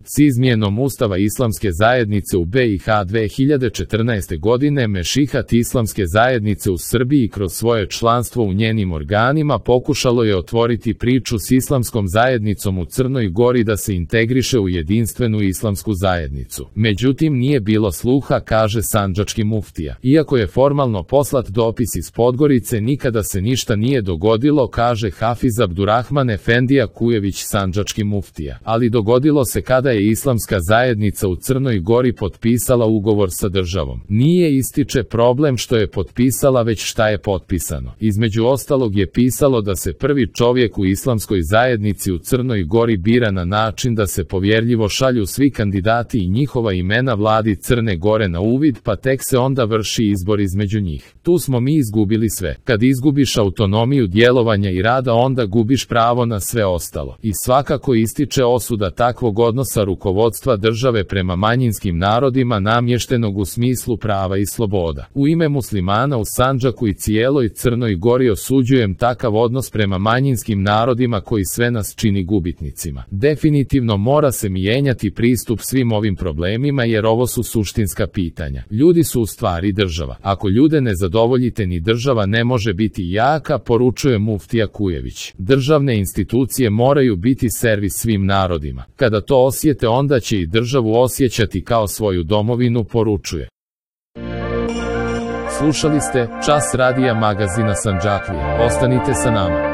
S izmjenom Ustava Islamske zajednice u BiH 2014. godine Mešihat Islamske zajednice u Srbiji kroz svoje članstvo u njenim organima pokušalo je otvoriti priču s Islamskom zajednicom u Crnoj Gori da se integriše u jedinstvenu Islamsku zajednicu. Međutim, nije bilo sluha, kaže sandžački muftija. Iako je formalno poslat dopis iz Podgorice, nikada se ništa nije dogodilo, kaže Hafiz Abdurrahman Efendija Kujević, sandžački muftija. Ali dogodilo se kada je Islamska zajednica u Crnoj Gori potpisala ugovor sa državom. Nije, ističe, problem što je potpisala, već šta je potpisano. Između ostalog je pisalo da se prvi čovjek u Islamskoj zajednici u Crnoj Gori bira na način da se povjerljivo šalju svi kandidati i njihova imena vladi Crne Gore na uvid, pa tek se onda vrši izbor između njih. Tu smo mi izgubili sve. Kad izgubiš autonomiju djelovanja i rada, onda gubiš pravo na sve ostalo. I svakako ističe osuda takvog odnosa rukovodstva države prema manjinskim narodima namještenog u smislu prava i sloboda. U ime muslimana u Sandžaku i cijeloj Crnoj Gori osuđujem takav odnos prema manjinskim narodima koji sve nas čini gubitnicima. Definitivno mora se mijenjati pristup svim ovim problemima, jer ovo su suštinska pitanja. Ljudi su u stvari država. Ako ljude ne zadovoljite, ni država ne može biti jaka, poručuje muftija Kujević. Državne institucije moraju biti servis svim narodima. Kada to osjete, onda će i državu osjećati kao svoju domovinu, poručuje. Slušali ste Čas radija magazina Sandžaklije. Ostanite sa nama.